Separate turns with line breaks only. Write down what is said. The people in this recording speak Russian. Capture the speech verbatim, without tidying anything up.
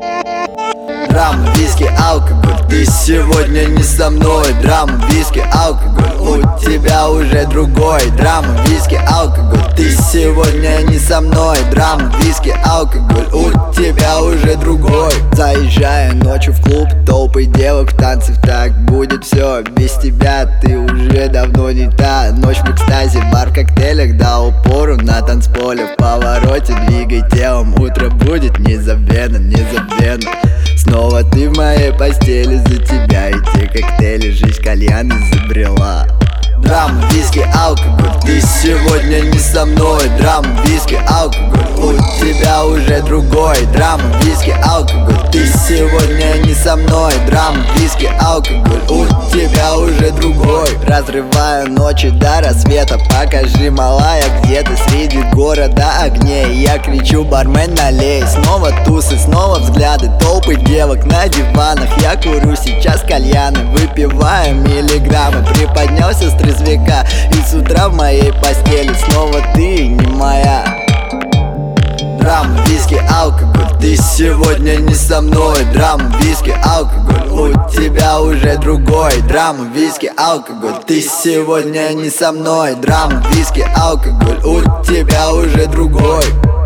Драма, виски, алкоголь, ты сегодня не со мной. Драма, виски, алкоголь, у тебя уже другой. Драма, виски, алкоголь, ты сегодня не со мной. Драма, виски, алкоголь, у тебя уже другой. Заезжая ночью в клуб, толпы девок в танцах, так будет все. Без тебя ты уже давно не та. Ночь в экстазе, бар в коктейлях, до упору на танцполе. В повороте двигай телом, утро будет незабвенно, незабвенно. Снова ты в моей постели, за тебя и те коктейли жизнь кальян изобрела. Драма, виски, алкоголь, ты сегодня не со мной. Драма, виски, алкоголь, у тебя уже другой. Драма, виски, алкоголь, ты сегодня не со мной. Драма, виски, алкоголь, у тебя уже другой. Разрываю ночи до рассвета, покажи, малая, где ты среди города огней. Я кричу: бармен, налей. Снова тусы, снова взгляды, толпы девок на диванах. Я курю сейчас кальяны, выпиваю миллиграммы. Приподнялся с трезвяка, и с утра в моей постели снова ты не моя. Драма, виски, алкоголь, ты сегодня не со мной. Драма, виски, алкоголь, у тебя уже другой. Драма, виски, алкоголь, ты сегодня не со мной. Драма, виски, алкоголь, у тебя уже другой.